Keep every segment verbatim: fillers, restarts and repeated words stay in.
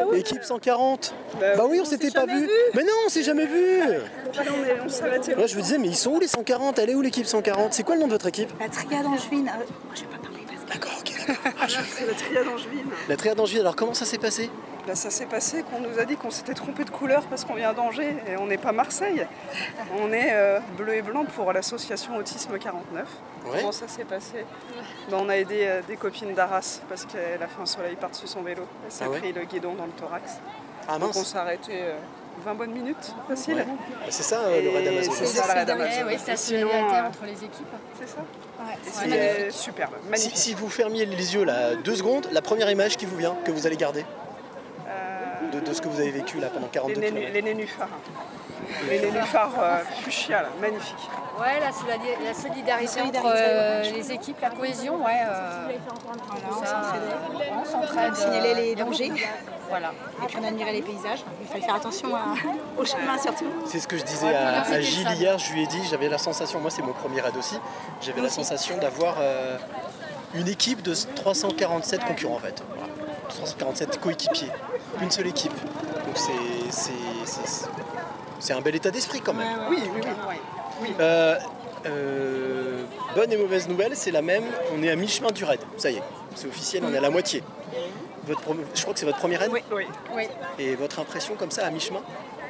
Équipe cent quarante. Bah, Bah oui, on on s'était s'est pas jamais vu. vu. Mais non, on s'est jamais vu. Puis on est- on s'arrêtait. Moi je me disais, mais ils sont où les cent quarante? Elle est où l'équipe cent quarante? C'est quoi le nom de votre équipe? La triade angevine. Euh, moi, je vais pas parler parce que... D'accord, ok, d'accord. Ah, je- C'est la triade angevine. La triade angevine, alors comment ça s'est passé? Bah, ça s'est passé qu'on nous a dit qu'on s'était trompé de couleur parce qu'on vient d'Angers et on n'est pas Marseille. On est euh, bleu et blanc pour l'association Autisme quarante-neuf. Ouais. Comment ça s'est passé? Bah, on a aidé euh, des copines d'Arras parce qu'elle a fait un soleil par-dessus son vélo. Elle s'est Ah ouais pris le guidon dans le thorax. Ah Donc on mince. s'est arrêté euh, vingt bonnes minutes, facile. Ouais. Bah, c'est ça euh, le Et raid Amazon. c'est ça, la Raid Ouais, Amazon. ouais, c'est la Et sinon, solidarité euh, entre les équipes. C'est ça. Ouais, Et c'est c'est magnifique. euh, superbe, Si, magnifique. si vous fermiez les yeux là deux secondes, la première image qui vous vient, que vous allez garder Euh, de, de ce que vous avez vécu là pendant les, quarante-deux nénu- kilomètres. les nénuphars. Les nénuphars euh, fuchsia, là, magnifiques. Ouais, la, solidi- la solidarité La entre solidarité, euh, ouais. les équipes, la cohésion, ouais. euh, Voilà, on ça, s'entraidait. euh, on s'entraide. On signalait les euh, il y a dangers. beaucoup. Voilà. Et puis on admirait les paysages. Il fallait faire attention à- au chemin surtout. C'est ce que je disais Ouais, à, c'était à Gilles ça. hier, je lui ai dit, j'avais la sensation, moi c'est mon premier raid aussi, j'avais la sensation d'avoir euh, une équipe de trois cent quarante-sept concurrents en fait. Voilà. trois cent quarante-sept coéquipiers, une seule équipe. Donc c'est, c'est, c'est, c'est un bel état d'esprit quand même. Oui, oui, oui. Euh, euh, bonne et mauvaise nouvelle, c'est la même, on est à mi-chemin du raid, ça y est, c'est officiel, on est à la moitié. Votre prom- je crois que c'est votre premier raid Oui, oui. Oui. et votre impression comme ça à mi-chemin?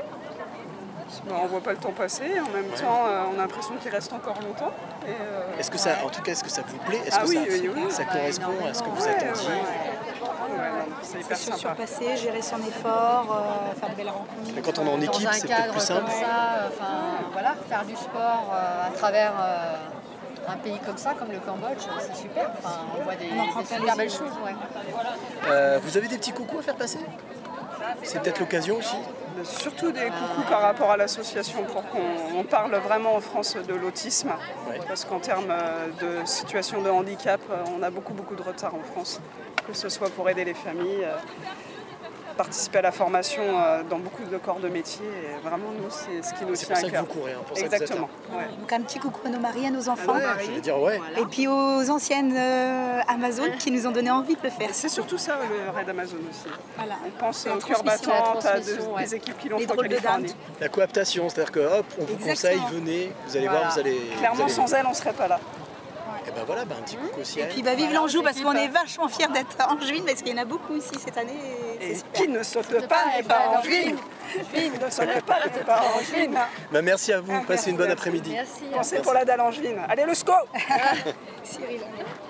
Bah, on voit pas le temps passer. En même temps, euh, on a l'impression qu'il reste encore longtemps. Et, euh, Est-ce que ça, en tout cas, est-ce que ça vous plaît? Est-ce Ah que oui, ça, oui, oui. ça correspond à ce que vous ouais, attendiez? ouais, ouais, non, c'est hyper Se sympa. surpasser, gérer son effort, euh, faire de belles rencontres. Mais quand on est en Dans équipe, un c'est peut-être cadre plus simple. comme ça, euh, enfin voilà, faire du sport euh, à travers euh, un pays comme ça, comme le Cambodge, c'est super. Enfin, on voit des, On en prend des plein super les belles yeux. choses. Ouais. Euh, vous avez des petits coucous à faire passer? C'est peut-être l'occasion aussi. Surtout des coucous par rapport à l'association pour qu'on on parle vraiment en France de l'autisme. Ouais. Parce qu'en termes euh, de situation de handicap, euh, on a beaucoup beaucoup de retard en France. Que ce soit pour aider les familles, euh, participer à la formation euh, dans beaucoup de corps de métier. Et vraiment, nous, c'est ce qui nous C'est tient pour ça à que cœur. vous courez, hein, pour ça que vous êtes là. Exactement. ouais. Donc un petit coucou à nos maris, à nos enfants. Ouais. Je veux dire, ouais. Et puis aux anciennes euh, Amazon qui nous ont donné envie de le faire. Et c'est surtout ça le raid Amazon aussi. Voilà. On pense La au cœur transmission, battant, la à de- transmission, ouais. des équipes qui l'ont Les fait en drôles de Californie. dames. La coaptation, c'est-à-dire que hop, on vous Exactement. conseille, venez, vous allez Voilà. voir, vous allez. vous Clairement, allez- sans elle, on ne serait pas là. Et ben voilà, ben, un petit coucou aussi. à Et elle. puis bah, vive Voilà, l'Anjou c'est parce qu'on équipe. est vachement fiers d'être angevines parce qu'il y en a beaucoup ici cette année. et Et c'est super. qui ne saute Saute pas pas n'est n'est pas pas angevine. Qui ne saute pas n'est pas angevine. Ben, merci à vous, Ah, passez une bonne merci. après-midi. Merci. Pensez pour la dalle angevine. Allez, le sco Cyril.